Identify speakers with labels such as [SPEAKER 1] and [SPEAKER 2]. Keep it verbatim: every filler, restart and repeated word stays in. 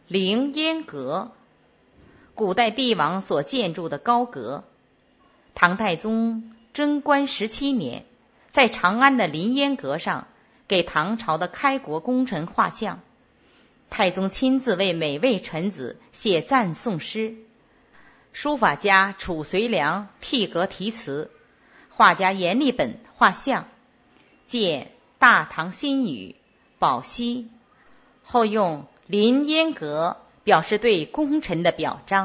[SPEAKER 1] 凌烟阁，古代帝王所建筑的高阁。唐太宗贞观十七年，在长安的凌烟阁上给唐朝的开国功臣画像。太宗亲自为每位臣子写赞颂诗，书法家褚遂良替阁题词，画家阎立本画像，见《大唐新语》宝熙，后用凌烟阁表示对功臣的表彰。